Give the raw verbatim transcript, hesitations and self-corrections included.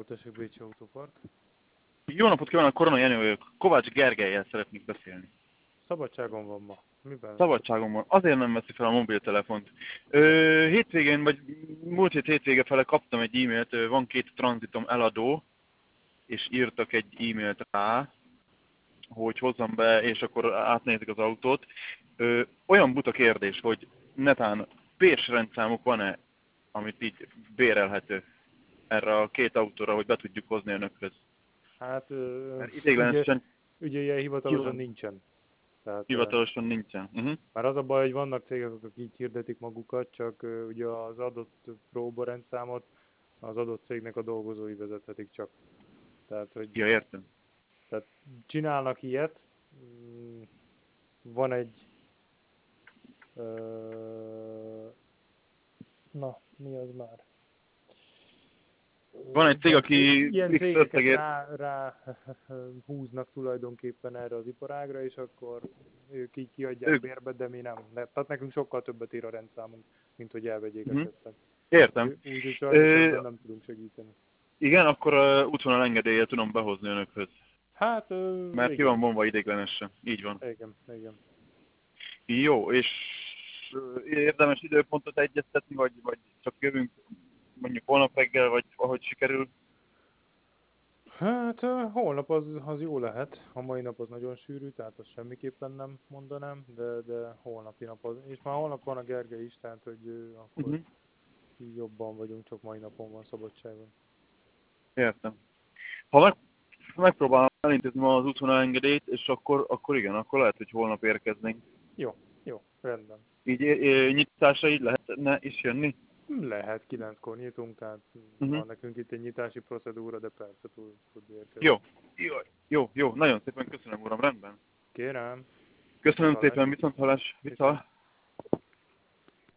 tessék, Bécsi Autópark. Jó napot kívánok, Korona Jenő vagyok. Kovács Gergellyel szeretnék beszélni. Szabadságon van ma. Miben? Szabadságom van. Azért nem veszi fel a mobiltelefont. Ö, hétvégén, vagy múlt hét hétvége fele kaptam egy e-mailt, ö, van két tranzitom eladó, és írtak egy e-mailt rá, hogy hozzam be, és akkor átnézik az autót. Ö, olyan buta kérdés, hogy netán Pérs rendszámuk van-e, amit így bérelhető erre a két autóra, hogy be tudjuk hozni önökhöz. Hát ö, Mert ugye, ideiglenesen ugye ilyen hivatalosan nincsen. Tehát, ö, hivatalosan nincsen. Uh-huh. már az a baj, hogy vannak cégek, akik így hirdetik magukat, csak ö, ugye az adott próbarendszámot az adott cégnek a dolgozói vezethetik csak. Tehát, hogy Ja, értem. tehát csinálnak ilyet. Mm, Van egy ö, na, mi az már? Van egy cég, Ilyen, aki ilyen X cégeket összegért... rá, rá húznak tulajdonképpen erre az iparágra, és akkor ők így kiadják Ők... bérbe, de mi nem. De, tehát nekünk sokkal többet ér a rendszámunk, mint hogy elvegyék Uh-huh. esetleg. Értem. Úgyhogy sajnos Ö, ebben nem tudunk segíteni. igen, akkor uh, útvonal engedéllyel tudom behozni önökhöz. Hát, ö, Mert ki igen. van vonva ideiglenesen. Így van. Igen, igen. Jó, és ö, érdemes időpontot egyeztetni, vagy, vagy csak jövünk mondjuk holnap reggel, vagy ahogy sikerül? Hát ö, holnap az, az jó lehet, a mai nap az nagyon sűrű, tehát azt semmiképpen nem mondanám, de, de holnapi nap az, és már holnap van a Gergely is, tehát hogy ö, akkor Uh-huh. így jobban vagyunk, csak mai napon van szabadságon. Értem. Ha meg, megpróbálom elintézni ma az útvonal engedélyt, és akkor, akkor igen, akkor lehet, hogy holnap érkeznénk. Jó, jó, rendben. Így é, é, nyitásra így lehetne is jönni? Lehet, kilenckor nyitunk, tehát Uh-huh. van nekünk itt egy nyitási procedúra, de persze tud, tud érkezni. Jó, jó, jó, jó, nagyon szépen köszönöm, uram, rendben. Kérem. Köszönöm Hallás. szépen, viszont hallás, viszont.